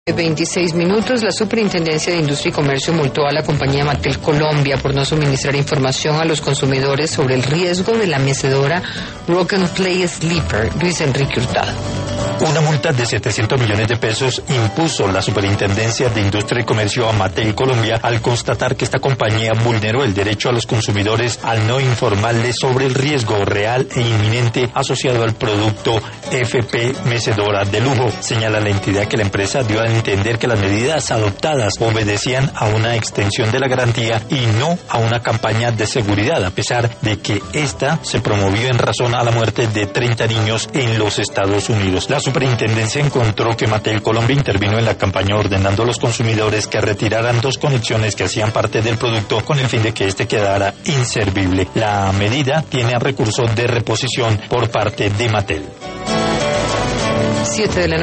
26 minutos, la Superintendencia de Industria y Comercio multó a la compañía Mattel Colombia por no suministrar información a los consumidores sobre el riesgo de la mecedora Rock and Play Sleeper. Luis Enrique Hurtado. Una multa de 700 millones de pesos impuso la Superintendencia de Industria y Comercio a Mattel Colombia al constatar que esta compañía vulneró el derecho a los consumidores al no informarles sobre el riesgo real e inminente asociado al producto FP mecedora de lujo. Señala la entidad que la empresa dio a entender que las medidas adoptadas obedecían a una extensión de la garantía y no a una campaña de seguridad, a pesar de que esta se promovió en razón a la muerte de 30 niños en los Estados Unidos. La Superintendencia encontró que Mattel Colombia intervino en la campaña ordenando a los consumidores que retiraran 2 conexiones que hacían parte del producto con el fin de que éste quedara inservible. La medida tiene recurso de reposición por parte de Mattel. 7 de la